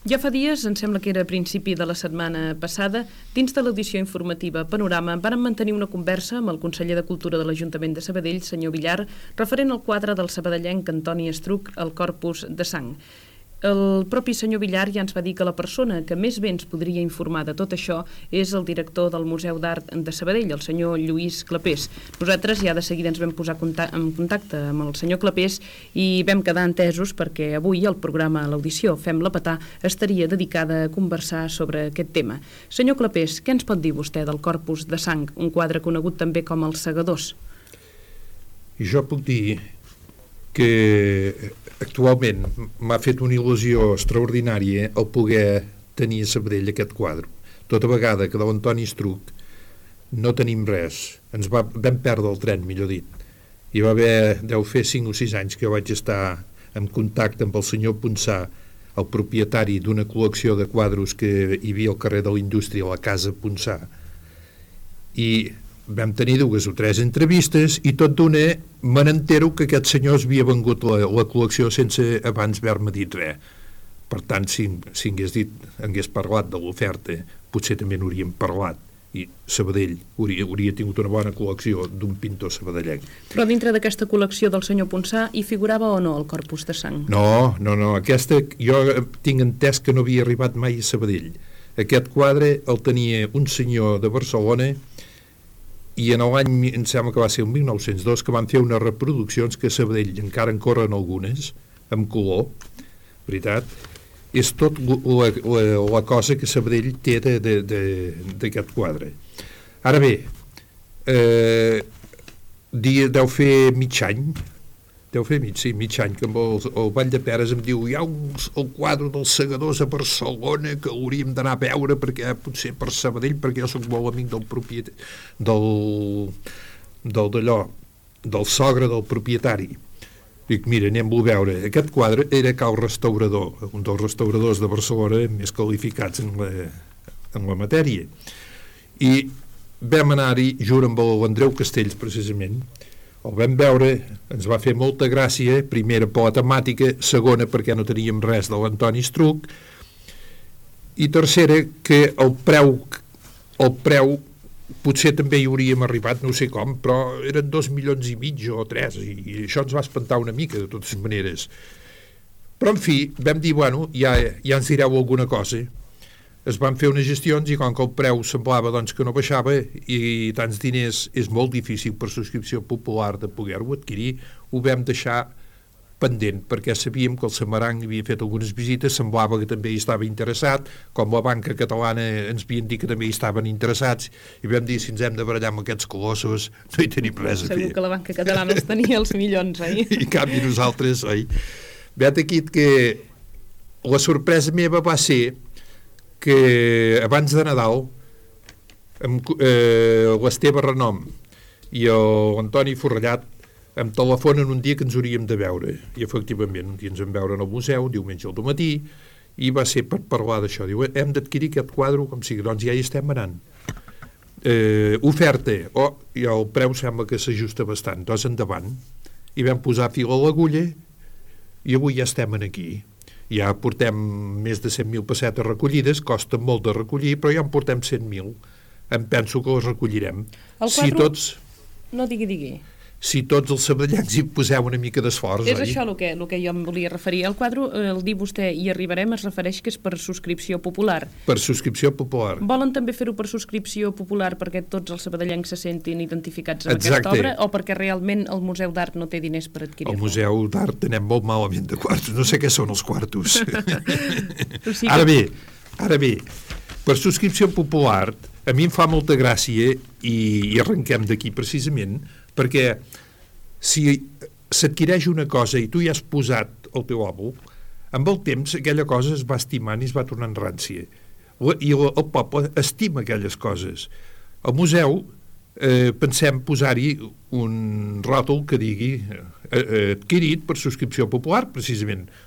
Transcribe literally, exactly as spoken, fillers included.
Ja fa dies, em sembla que era a principi de la setmana passada, dins de l'audició informativa Panorama, vàrem mantenir una conversa amb el conseller de Cultura de l'Ajuntament de Sabadell, senyor Villar, referent al quadre del sabadellenc Antoni Estruch, El Corpus de Sang. El propi senyor Villar ja ens va dir que la persona que més bé ens podria informar de tot això és el director del Museu d'Art de Sabadell, el senyor Lluís Clapés. Nosaltres ja de seguida ens vam posar en contacte amb el senyor Clapés i vam quedar entesos perquè avui el programa L'Audició Fem-la Petar estaria dedicada a conversar sobre aquest tema. Senyor Clapés, què ens pot dir vostè del Corpus de Sang, un quadre conegut també com Els Segadors? Jo puc dir que actualment m'ha fet una il·lusió extraordinària el poder tenir a Sabadell aquest quadre. Tota vegada que de l'Antoni Estruch no tenim res, ens va, vam perdre el tren, millor dit. Hi va haver, deu fer cinc o sis anys que vaig estar en contacte amb el senyor Ponsà, el propietari d'una col·lecció de quadros que hi havia al carrer de la Indústria, a la Casa Ponsà, i vam tenir dues o tres entrevistes i tot d'una me n'entero que aquest senyor havia vengut la, la col·lecció sense abans haver-me dit res. Per tant, si, si hagués dit, hagués parlat de l'oferta, potser també n'hauríem parlat. I Sabadell hauria, hauria tingut una bona col·lecció d'un pintor sabadellenc. Però dintre d'aquesta col·lecció del senyor Ponsà hi figurava o no el Corpus de Sang? No, no, no. Aquesta, jo tinc entès que no havia arribat mai a Sabadell. Aquest quadre el tenia un senyor de Barcelona i en l'any, em sembla que va ser el mil nou-cents dos, que van fer unes reproduccions que a Sabadell encara en corren algunes, amb color, veritat. És tot la, la, la cosa que Sabadell té d'aquest quadre. Ara bé, eh, deu fer mig any, deu fer mig, sí, mig any, que amb el, el Vall de Peres em diu hi ha un, el quadre dels Segadors a Barcelona que hauríem d'anar a veure perquè potser per Sabadell, perquè jo soc molt amic del propietari, del del d'allò, del sogre del propietari. Dic, mira, anem-lo a veure. Aquest quadre era Cal Restaurador, un dels restauradors de Barcelona més qualificats en la, en la matèria. I vam anar-hi, junt amb l'Andreu Castells, precisament. El vam veure, ens va fer molta gràcia, primera per la temàtica, segona perquè no teníem res de l'Antoni Estruch, i tercera que el preu, el preu potser també hi hauríem arribat, no sé com, però eren dos milions i mig o tres, i, i això ens va espantar una mica, de totes maneres. Però, en fi, vam dir, bueno, ja, ja ens direu alguna cosa. Es van fer unes gestions i com que el preu semblava doncs, que no baixava i tants diners és molt difícil per subscripció popular de poder-ho adquirir, ho vam deixar pendent perquè sabíem que el Samaranc havia fet algunes visites, semblava que també hi estava interessat, com la banca catalana ens havien dit que també hi estaven interessats, i vam dir si ens hem de barallar amb aquests colossos no hi tenim res a fer. Segur que la banca catalana els tenia els milions, oi? I en canvi nosaltres, oi? Vet aquí que la sorpresa meva va ser que abans de Nadal amb, eh, l'Esteve Renom i l'Antoni Forrellat em telefonen un dia que ens hauríem de veure, i efectivament un dia ens vam veure en el museu, diumenge al matí, i va ser per parlar d'això. Diu, hem d'adquirir aquest quadre com sigui, doncs ja hi estem anant. Eh, oferta, oh, i el preu sembla que s'ajusta bastant, doncs endavant. I vam posar fil a l'agulla i avui ja estem aquí. Ja portem més de cent mil pessetes recollides, costa molt de recollir, però ja en portem cent mil. Em penso que les recollirem. El quadre... Si tots... No, digui, digui. Si tots els sabadellencs hi poseu una mica d'esforç, és oi? això el que, el que jo em volia referir. El quadre, el dir vostè hi arribarem, es refereix que és per subscripció popular. Per subscripció popular. Volen també fer-ho per subscripció popular perquè tots els sabadellencs se sentin identificats amb Exacte. Aquesta obra, o perquè realment el Museu d'Art no té diners per adquirir-lo? El Museu d'Art anem molt malament de quartos. No sé què són els quartos. O sigui que... Ara bé, ara bé, per subscripció popular, a mi em fa molta gràcia i, i arrenquem d'aquí precisament, perquè si s'adquireix una cosa i tu hi has posat el teu òbol, amb el temps aquella cosa es va estimant i es va tornant rància. I el, el poble estima aquelles coses. Al museu eh, pensem posar-hi un ròtol que digui eh, adquirit per subscripció popular, precisament.